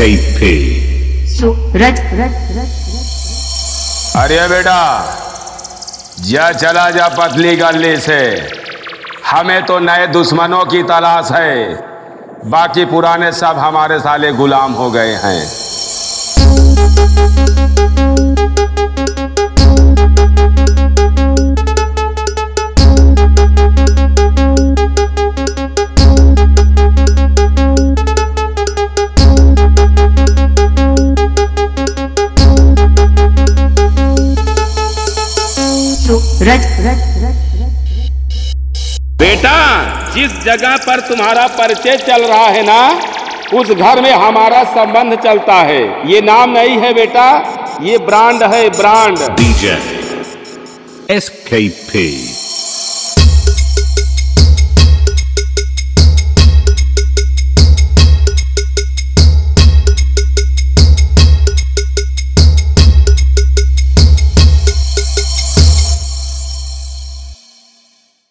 SKP सूरज। अरे बेटा, जा चला जा पतली गली से, हमें तो नए दुश्मनों की तलाश है, बाकी पुराने सब हमारे साले गुलाम हो गए हैं। सूरज। बेटा, जिस जगह पर तुम्हारा परिचय चल रहा है ना, उस घर में हमारा संबंध चलता है। ये नाम नहीं है बेटा, ये ब्रांड है, ब्रांड। DJ SKP